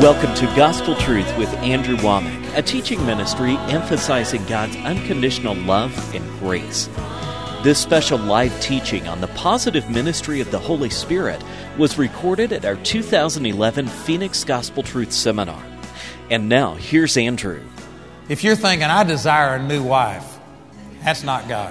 Welcome to Gospel Truth with Andrew Womack, a teaching ministry emphasizing God's unconditional love and grace. This special live teaching on the positive ministry of the Holy Spirit was recorded at our 2011 Phoenix Gospel Truth Seminar. And now, here's Andrew. If you're thinking, I desire a new wife, that's not God.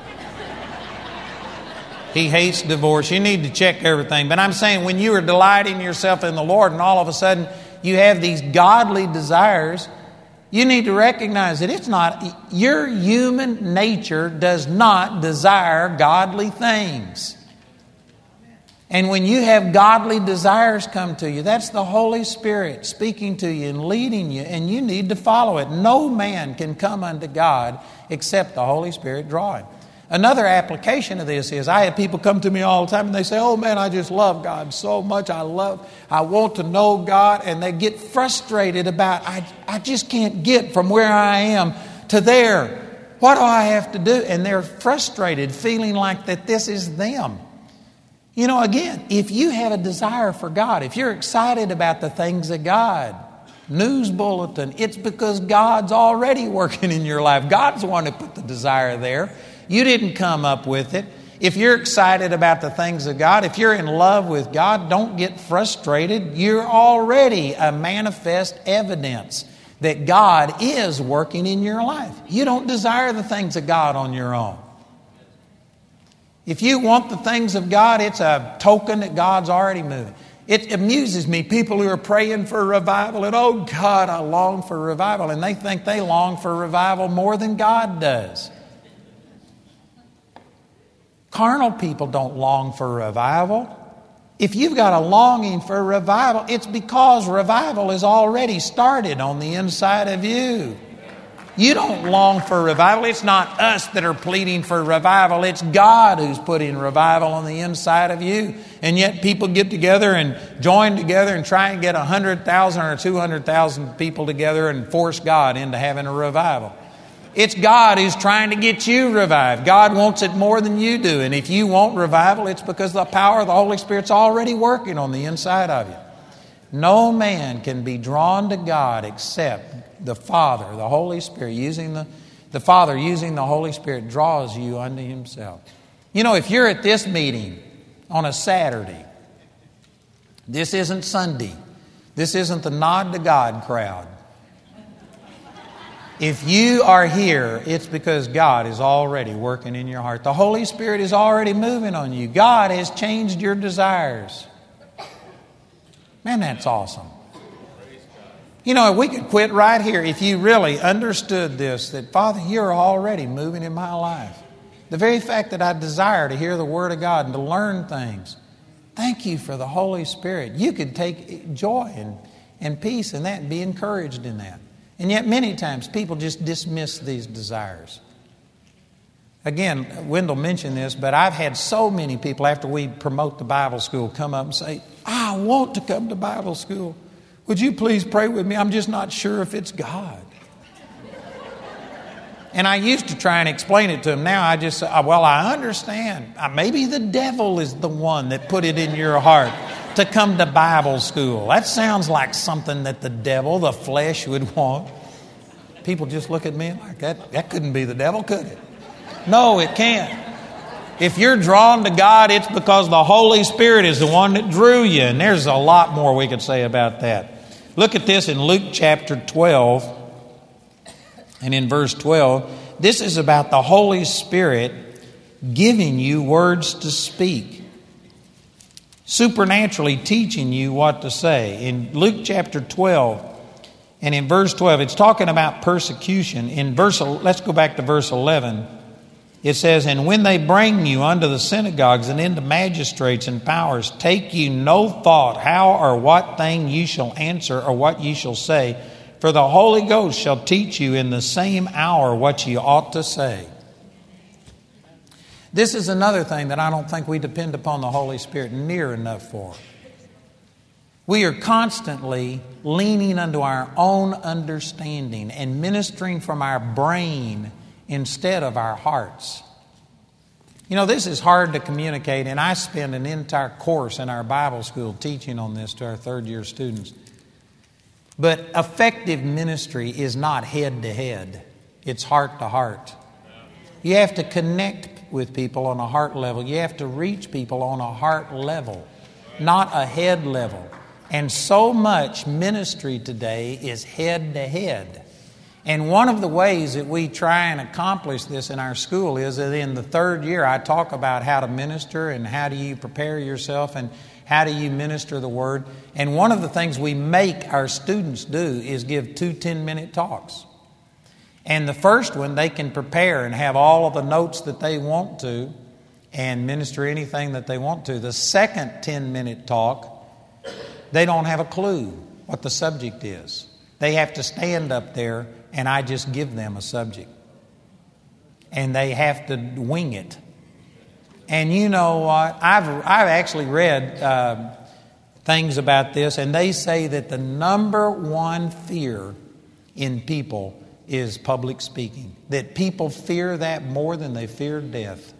He hates divorce. You need to check everything. But I'm saying when you are delighting yourself in the Lord and all of a sudden you have these godly desires, you need to recognize that it's not, your human nature does not desire godly things. And when you have godly desires come to you, that's the Holy Spirit speaking to you and leading you, and you need to follow it. No man can come unto God except the Holy Spirit drawing. Another application of this is, I have people come to me all the time and they say, oh man, I just love God so much. I want to know God. And they get frustrated about, I just can't get from where I am to there. What do I have to do? And they're frustrated, feeling like that this is them. You know, again, if you have a desire for God, if you're excited about the things of God, news bulletin, it's because God's already working in your life. God's the one who put the desire there. You didn't come up with it. If you're excited about the things of God, if you're in love with God, don't get frustrated. You're already a manifest evidence that God is working in your life. You don't desire the things of God on your own. If you want the things of God, it's a token that God's already moving. It amuses me, people who are praying for revival, and oh God, I long for revival. And they think they long for revival more than God does. Carnal people don't long for revival. If you've got a longing for revival, it's because revival is already started on the inside of you. You don't long for revival. It's not us that are pleading for revival. It's God who's putting revival on the inside of you. And yet people get together and join together and try and get 100,000 or 200,000 people together and force God into having a revival. It's God who's trying to get you revived. God wants it more than you do. And if you want revival, it's because the power of the Holy Spirit's already working on the inside of you. No man can be drawn to God except the Father, the Holy Spirit, the Father using the Holy Spirit draws you unto Himself. You know, if you're at this meeting on a Saturday, this isn't Sunday. This isn't the nod to God crowd. If you are here, it's because God is already working in your heart. The Holy Spirit is already moving on you. God has changed your desires. Man, that's awesome. You know, we could quit right here if you really understood this, that Father, you're already moving in my life. The very fact that I desire to hear the Word of God and to learn things. Thank you for the Holy Spirit. You could take joy and peace in that and be encouraged in that. And yet many times people just dismiss these desires. Again, Wendell mentioned this, but I've had so many people after we promote the Bible school come up and say, I want to come to Bible school. Would you please pray with me? I'm just not sure if it's God. And I used to try and explain it to them. Now I just say, well, I understand. Maybe the devil is the one that put it in your heart to come to Bible school. That sounds like something that the devil, the flesh, would want. People just look at me like that couldn't be the devil, could it? No, it can't. If you're drawn to God, it's because the Holy Spirit is the one that drew you. And there's a lot more we could say about that. Look at this in Luke chapter 12 and in verse 12. This is about the Holy Spirit giving you words to speak. Supernaturally teaching you what to say. In Luke chapter 12 and in verse 12, it's talking about persecution. Let's go back to verse 11. It says, and when they bring you unto the synagogues and into magistrates and powers, take you no thought how or what thing you shall answer or what you shall say. For the Holy Ghost shall teach you in the same hour what you ought to say. This is another thing that I don't think we depend upon the Holy Spirit near enough for. We are constantly leaning unto our own understanding and ministering from our brain instead of our hearts. You know, this is hard to communicate, and I spend an entire course in our Bible school teaching on this to our third-year students. But effective ministry is not head to head. It's heart to heart. You have to connect with people on a heart level. You have to reach people on a heart level, not a head level. And so much ministry today is head to head. And one of the ways that we try and accomplish this in our school is that in the third year I talk about how to minister and how do you prepare yourself and how do you minister the Word. And one of the things we make our students do is give 2 10-minute talks. And the first one, they can prepare and have all of the notes that they want to and minister anything that they want to. The second 10-minute talk, they don't have a clue what the subject is. They have to stand up there and I just give them a subject. And they have to wing it. And you know what? I've actually read things about this, and they say that the number one fear in people is public speaking. That people fear that more than they fear death.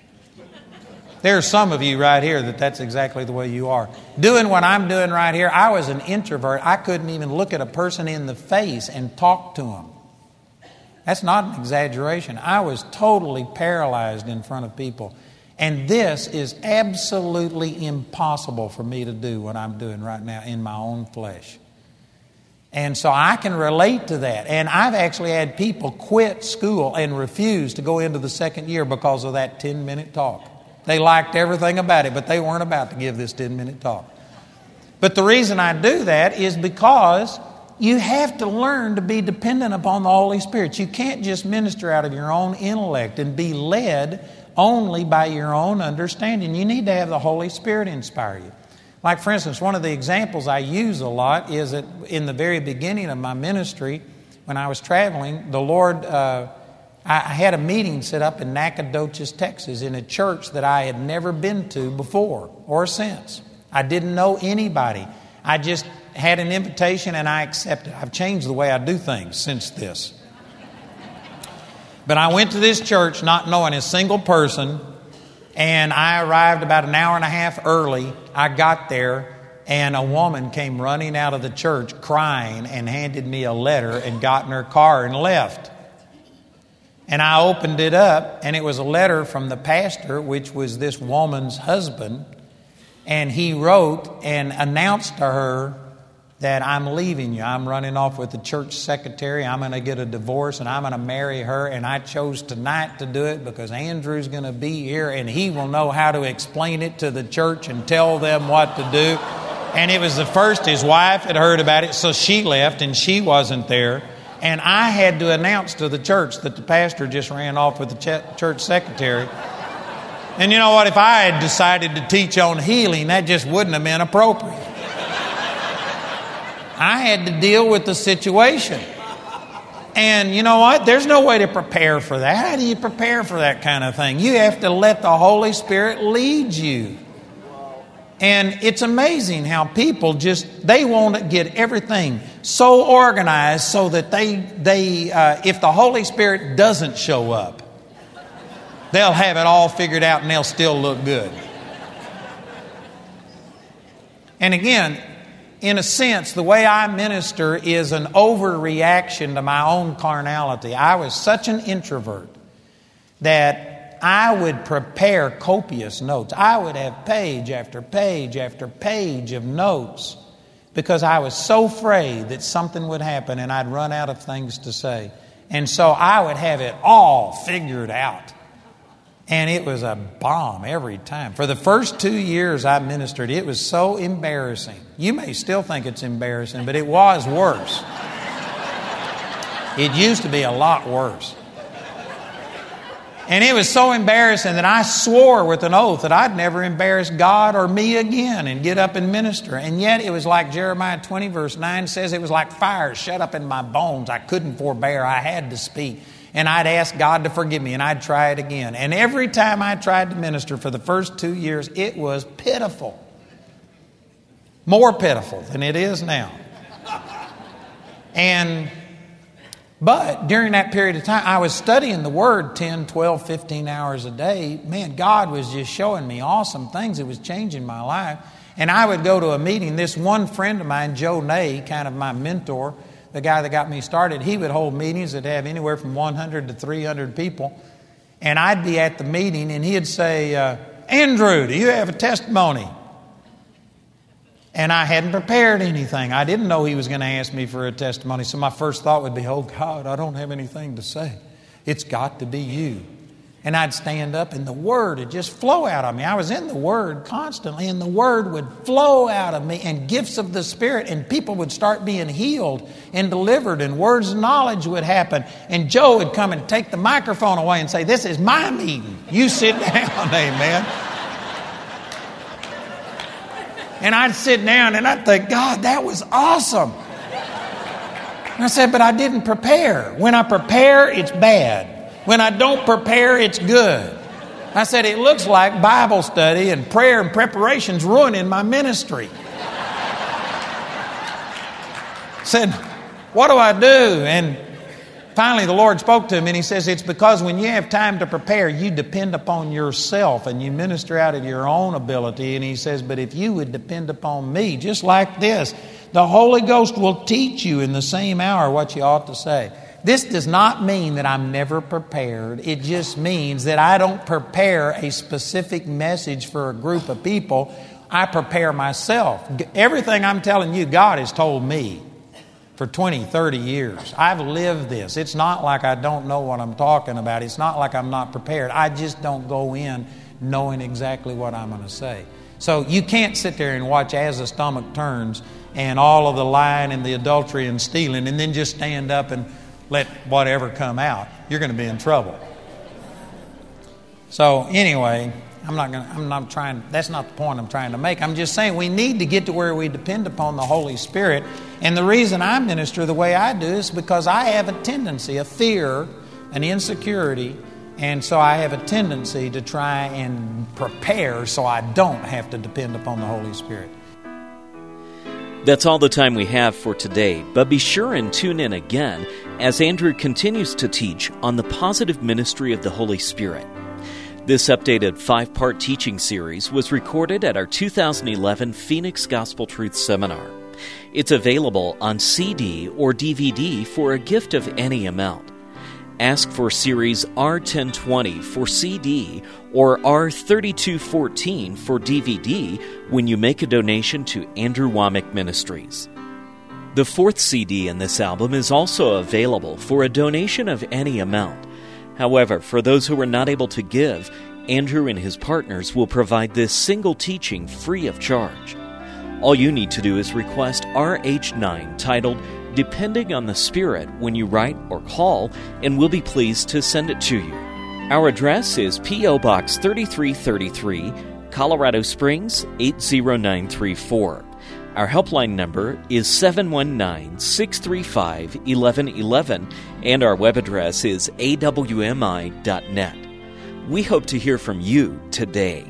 There are some of you right here that's exactly the way you are. Doing what I'm doing right here, I was an introvert. I couldn't even look at a person in the face and talk to them. That's not an exaggeration. I was totally paralyzed in front of people. And this is absolutely impossible for me to do what I'm doing right now in my own flesh. And so I can relate to that. And I've actually had people quit school and refuse to go into the second year because of that 10-minute talk. They liked everything about it, but they weren't about to give this 10-minute talk. But the reason I do that is because you have to learn to be dependent upon the Holy Spirit. You can't just minister out of your own intellect and be led only by your own understanding. You need to have the Holy Spirit inspire you. Like, for instance, one of the examples I use a lot is that in the very beginning of my ministry, when I was traveling, the Lord, I had a meeting set up in Nacogdoches, Texas, in a church that I had never been to before or since. I didn't know anybody. I just had an invitation and I accepted. I've changed the way I do things since this. But I went to this church not knowing a single person, and I arrived about an hour and a half early. I got there, and a woman came running out of the church crying and handed me a letter and got in her car and left. And I opened it up, and it was a letter from the pastor, which was this woman's husband. And he wrote and announced to her that I'm leaving you. I'm running off with the church secretary. I'm going to get a divorce and I'm going to marry her. And I chose tonight to do it because Andrew's going to be here and he will know how to explain it to the church and tell them what to do. And it was the first his wife had heard about it, so she left and she wasn't there. And I had to announce to the church that the pastor just ran off with the church secretary. And you know what? If I had decided to teach on healing, that just wouldn't have been appropriate. I had to deal with the situation. And you know what? There's no way to prepare for that. How do you prepare for that kind of thing? You have to let the Holy Spirit lead you. And it's amazing how people they want to get everything so organized so that if the Holy Spirit doesn't show up, they'll have it all figured out and they'll still look good. And again, in a sense, the way I minister is an overreaction to my own carnality. I was such an introvert that I would prepare copious notes. I would have page after page after page of notes because I was so afraid that something would happen and I'd run out of things to say. And so I would have it all figured out. And it was a bomb every time. For the first 2 years I ministered, it was so embarrassing. You may still think it's embarrassing, but it was worse. It used to be a lot worse. And it was so embarrassing that I swore with an oath that I'd never embarrass God or me again and get up and minister. And yet it was like Jeremiah 20 verse 9 says, it was like fire shut up in my bones. I couldn't forbear. I had to speak. And I'd ask God to forgive me, and I'd try it again. And every time I tried to minister for the first 2 years, it was pitiful. More pitiful than it is now. But during that period of time, I was studying the Word 10, 12, 15 hours a day. Man, God was just showing me awesome things. It was changing my life. And I would go to a meeting. This one friend of mine, Joe Ney, kind of my mentor, the guy that got me started, he would hold meetings that have anywhere from 100 to 300 people. And I'd be at the meeting, and he'd say, Andrew, do you have a testimony? And I hadn't prepared anything. I didn't know he was going to ask me for a testimony. So my first thought would be, oh, God, I don't have anything to say. It's got to be you. And I'd stand up, and the Word would just flow out of me. I was in the Word constantly, and the Word would flow out of me, and gifts of the Spirit, and people would start being healed and delivered, and words of knowledge would happen. And Joe would come and take the microphone away and say, this is my meeting. You sit down, amen. And I'd sit down, and I'd think, God, that was awesome. And I said, but I didn't prepare. When I prepare, it's bad. When I don't prepare, it's good. I said, it looks like Bible study and prayer and preparation's ruining my ministry. I said, what do I do? And finally the Lord spoke to him, and he says, it's because when you have time to prepare, you depend upon yourself and you minister out of your own ability. And he says, but if you would depend upon me, just like this, the Holy Ghost will teach you in the same hour what you ought to say. This does not mean that I'm never prepared. It just means that I don't prepare a specific message for a group of people. I prepare myself. Everything I'm telling you, God has told me for 20, 30 years. I've lived this. It's not like I don't know what I'm talking about. It's not like I'm not prepared. I just don't go in knowing exactly what I'm going to say. So you can't sit there and watch As the Stomach Turns and all of the lying and the adultery and stealing and then just stand up and let whatever come out. You're going to be in trouble. So anyway, that's not the point I'm trying to make. I'm just saying we need to get to where we depend upon the Holy Spirit. And the reason I minister the way I do is because I have a tendency, a fear, an insecurity, and so I have a tendency to try and prepare so I don't have to depend upon the Holy Spirit. That's all the time we have for today, but be sure and tune in again as Andrew continues to teach on the positive ministry of the Holy Spirit. This updated 5-part teaching series was recorded at our 2011 Phoenix Gospel Truth Seminar. It's available on CD or DVD for a gift of any amount. Ask for Series R1020 for CD or R3214 for DVD when you make a donation to Andrew Wommack Ministries. The 4th CD in this album is also available for a donation of any amount. However, for those who are not able to give, Andrew and his partners will provide this single teaching free of charge. All you need to do is request RH9 titled Depending on the Spirit when you write or call, and we'll be pleased to send it to you. Our address is P.O. Box 3333, Colorado Springs 80934. Our helpline number is 719-635-1111, and our web address is awmi.net. We hope to hear from you today.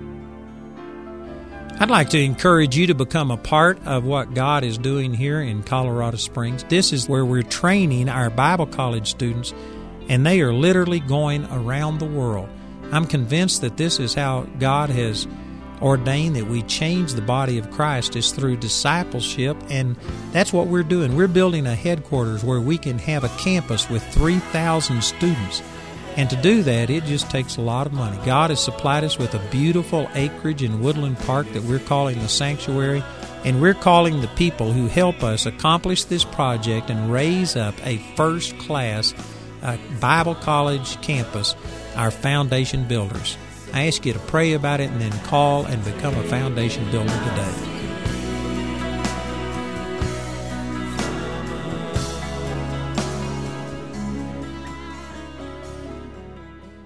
I'd like to encourage you to become a part of what God is doing here in Colorado Springs. This is where we're training our Bible college students, and they are literally going around the world. I'm convinced that this is how God has ordained that we change the body of Christ, is through discipleship, and that's what we're doing. We're building a headquarters where we can have a campus with 3,000 students. And to do that, it just takes a lot of money. God has supplied us with a beautiful acreage in Woodland Park that we're calling the Sanctuary, and we're calling the people who help us accomplish this project and raise up a first-class Bible college campus, our foundation builders. I ask you to pray about it and then call and become a foundation builder today.